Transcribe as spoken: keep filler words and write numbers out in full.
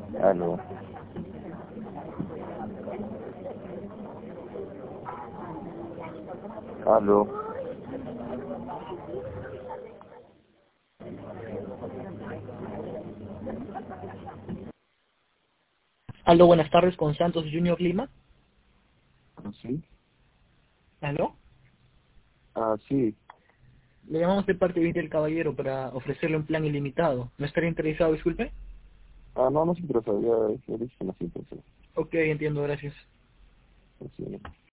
Aló. Aló. Aló, buenas tardes con Santos Junior Lima. ¿Ah, sí? Aló. Ah, sí. Le llamamos de parte de Intel Caballero para ofrecerle un plan ilimitado. ¿No estaría interesado, disculpe? Ah, no, no se interesa, ya, ya dije que no se interesa. Ok, entiendo, gracias. Así,